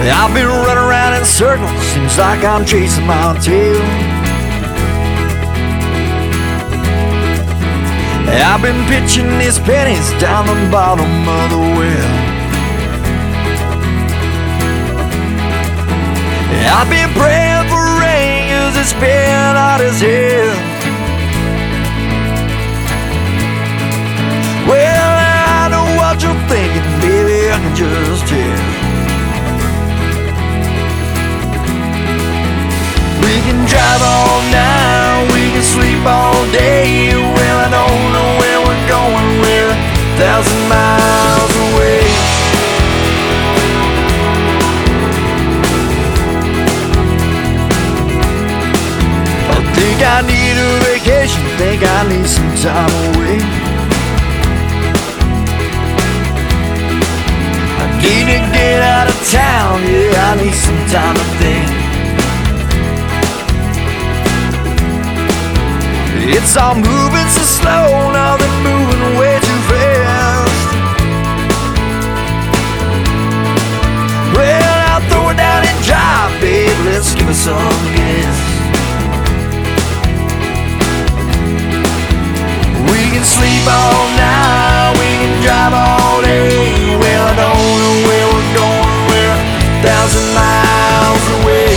I've been running around in circles, seems like I'm chasing my tail. I've been pitching these pennies down the bottom of the well. I've been praying for rain, 'cause it's been hot as hell. Well, I know what you're thinking, baby, I can just tell. We can drive all night, we can sleep all day. Well, I don't know where we're going, we're 1,000 miles away. I think I need a vacation, think I need some time away. I need to get out of town, yeah, I need some time to think. It's all moving so slow, now they're moving way too fast. Well, I'll throw it down and drive, babe, let's give it some gas. We can sleep all night, we can drive all day. Well, I don't know where we're going, we're 1,000 miles away.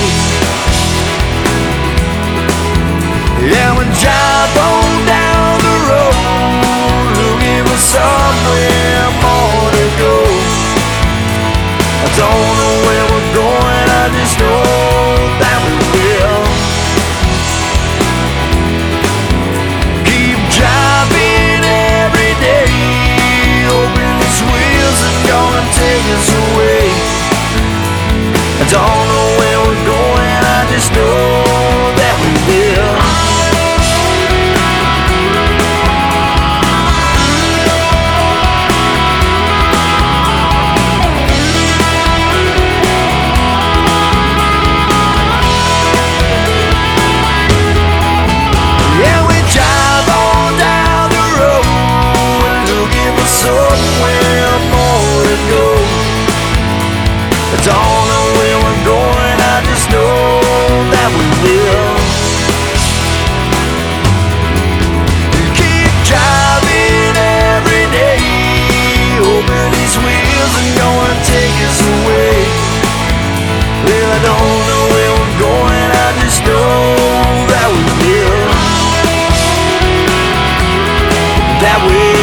Yeah, we drive on down the road, looking for somewhere more to go. I don't know where we're going, I just know that we will. Keep driving every day, hoping these wheels are gonna take us away. I don't know where we're going, I just know that we will. Somewhere more to go. I don't know where we're going, I just know that we will. We keep driving every day, hoping these wheels are gonna take us away. Well, I don't know where we're going, I just know that we will. That we will.